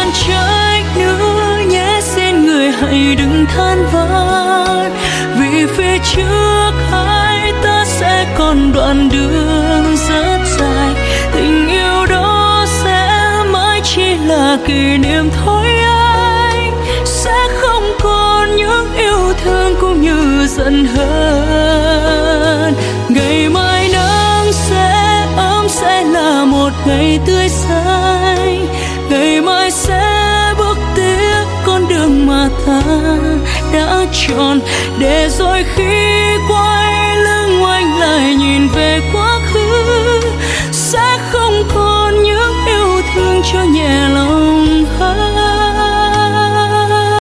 còn trách nữa nhé, xin người hãy đừng than vãn, vì phía trước hai ta sẽ còn đoạn đường rất dài. Tình yêu đó sẽ mãi chỉ là kỷ niệm thôi anh, sẽ không còn những yêu thương cũng như giận hờn. Ngày mai nắng sẽ ấm, sẽ là một ngày tươi xanh, ngày mai sẽ bước tiếp con đường mà ta đã chọn, để rồi khi